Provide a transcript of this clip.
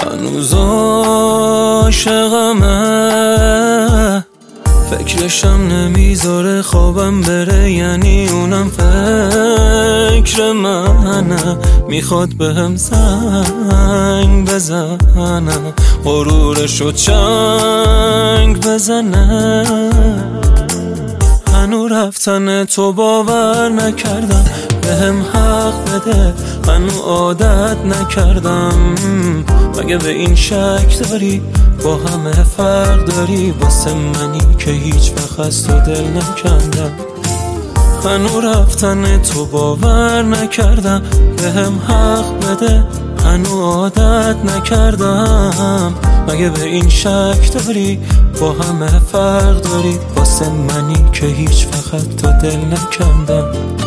هنوز عاشقمه، فکرشم نمیذاره خوابم بره، یعنی اونم فکر منه، میخواد بهم زنگ بزنه، غرورشو چنگ بزنه. هنو رفتن تو باور نکردم، بهم حق بده، هنو عادت نکردم. مگه به این شک داری با همه فرق داری، واسه منی که هیچ وقت از تو دل نکندم. هنو رفتن تو باور نکردم، بهم حق بده، هنو عادت نکردم. مگه به این شک داری با همه فرق داری، واسه منی که هیچ وقت تو دل نکندم.